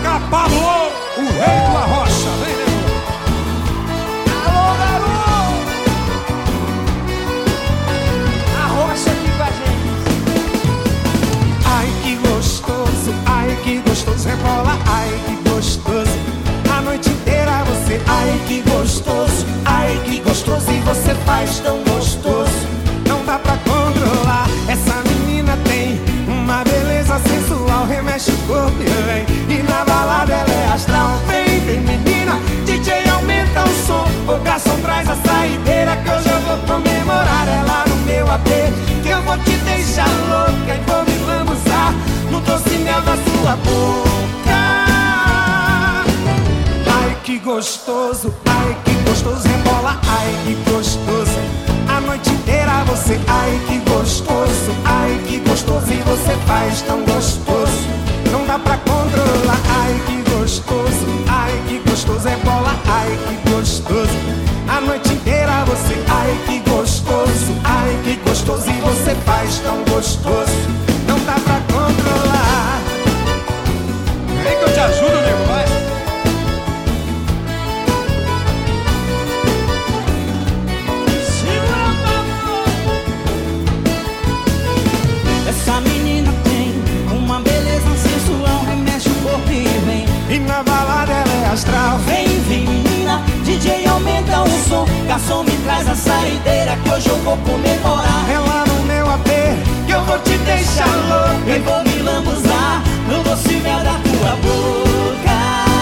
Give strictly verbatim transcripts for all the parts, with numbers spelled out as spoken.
Zeca Pablo, o rei do Arrocha. Vem, nego. Alô, garoto! Arrocha aqui com a gente. Ai, que gostoso, ai, que gostoso. Rebola, ai, que gostoso. A noite inteira você, ai, que gostoso. Ai, que gostoso, e você faz tão gostoso. Não dá pra controlar. Essa menina tem uma beleza sensual, remexe o corpo e vem. E na balada ela é astral. Vem, vem menina, D J aumenta o som. O garçom traz a saideira que hoje eu vou comemorar. É lá no meu A P que eu vou te deixar louca e vou me lambuzar no doce mel da sua boca. Ai, que gostoso, ai, que gostoso. Rebola, ai, que gostoso. A noite inteira você, ai, que gostoso. Ai, que gostoso, e você faz tão gostoso. Não dá pra controlar, ai, que gostoso. Ai, que gostoso, é bola, ai, que gostoso. A noite inteira você, ai, que gostoso. Ai, que gostoso, e você faz tão gostoso. Não dá pra controlar. Vem que eu te ajudo, nego, vai. Essa menina tem uma beleza sensual, remexe o corpo e vem. E na balada ela é astral. Vem, vem menina, D J aumenta o som. Garçom me traz a saideira que hoje eu vou comemorar. É lá no meu A P que eu vou te deixar louco e vou me lambuzar no doce mel da tua boca.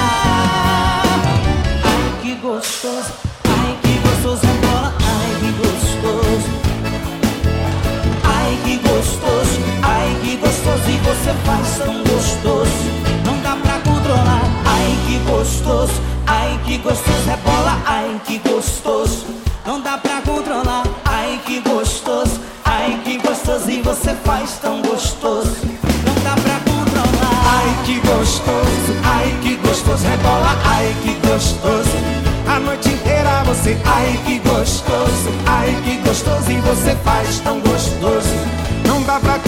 Ai, que gostoso, ai, que gostoso, rebola, ai, que gostoso. Ai, que gostoso, ai, que gostoso, e você faz tão gostoso. Não dá pra controlar. Ai, que gostoso, ai, que gostoso, rebola, ai, que gostoso. Não dá pra controlar. Ai, que gostoso, ai, que gostoso, e você faz tão gostoso. Não dá pra controlar. Ai, que gostoso, ai, que gostoso, rebola, ai, que gostoso. A noite inteira você, ai, que gostoso. Ai, que gostoso, e você faz tão gostoso. Não dá pra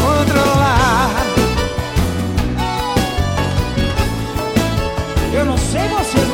controlar. Eu não sei vocês,